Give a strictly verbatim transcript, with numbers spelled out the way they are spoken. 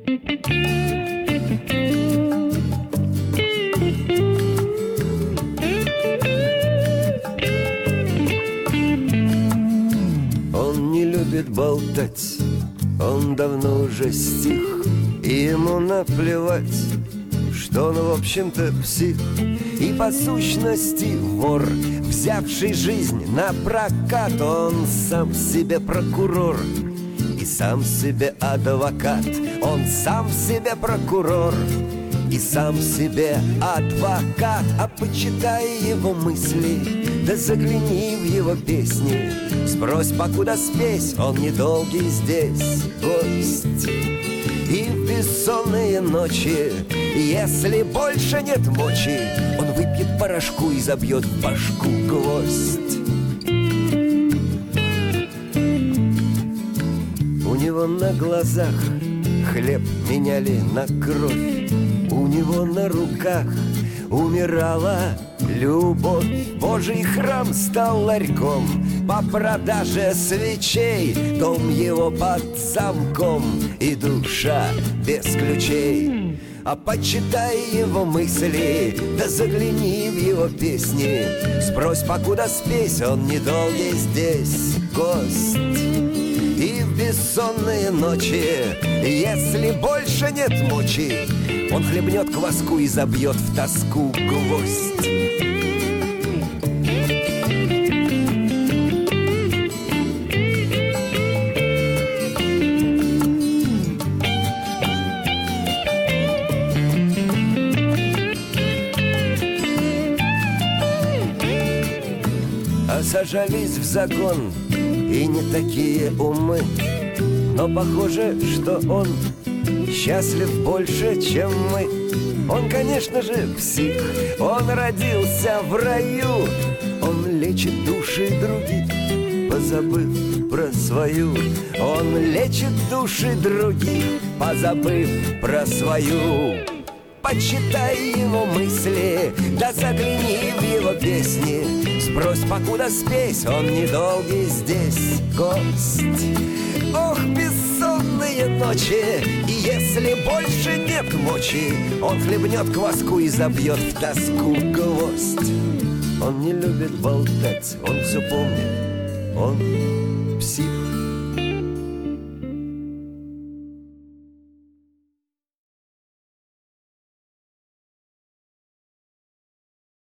Он не любит болтать, он давно уже стих, и ему наплевать, что он, в общем-то, псих. И по сущности вор, взявший жизнь на прокат. Он сам себе прокурор и сам себе адвокат. Он сам себе прокурор и сам себе адвокат. А почитай его мысли, да загляни в его песни, сбрось, покуда спесь, он недолгий здесь гость. И в бессонные ночи, если больше нет мочи, он выпьет порошку и забьет в башку гвоздь. У него на глазах хлеб меняли на кровь, у него на руках умирала любовь. Божий храм стал ларьком по продаже свечей, дом его под замком и душа без ключей. А почитай его мысли, да загляни в его песни, сбрось, покуда спесь, он недолгий здесь гость. И в бессонные ночи, если больше нет мочи, он хлебнет кваску и забьет в тоску гвоздь. Сажались в загон, и не такие умы, но похоже, что он счастлив больше, чем мы. Он, конечно же, псих, он родился в раю, он лечит души других, позабыв про свою. Он лечит души других, позабыв про свою. Почитай его мысли, да загляни в его песни, сбрось, покуда спесь, он недолгий здесь гость. Ох, бессонные ночи, и если больше нет мочи, он хлебнет кваску и забьет в тоску гвоздь. Он не любит болтать, он все помнит, он псих.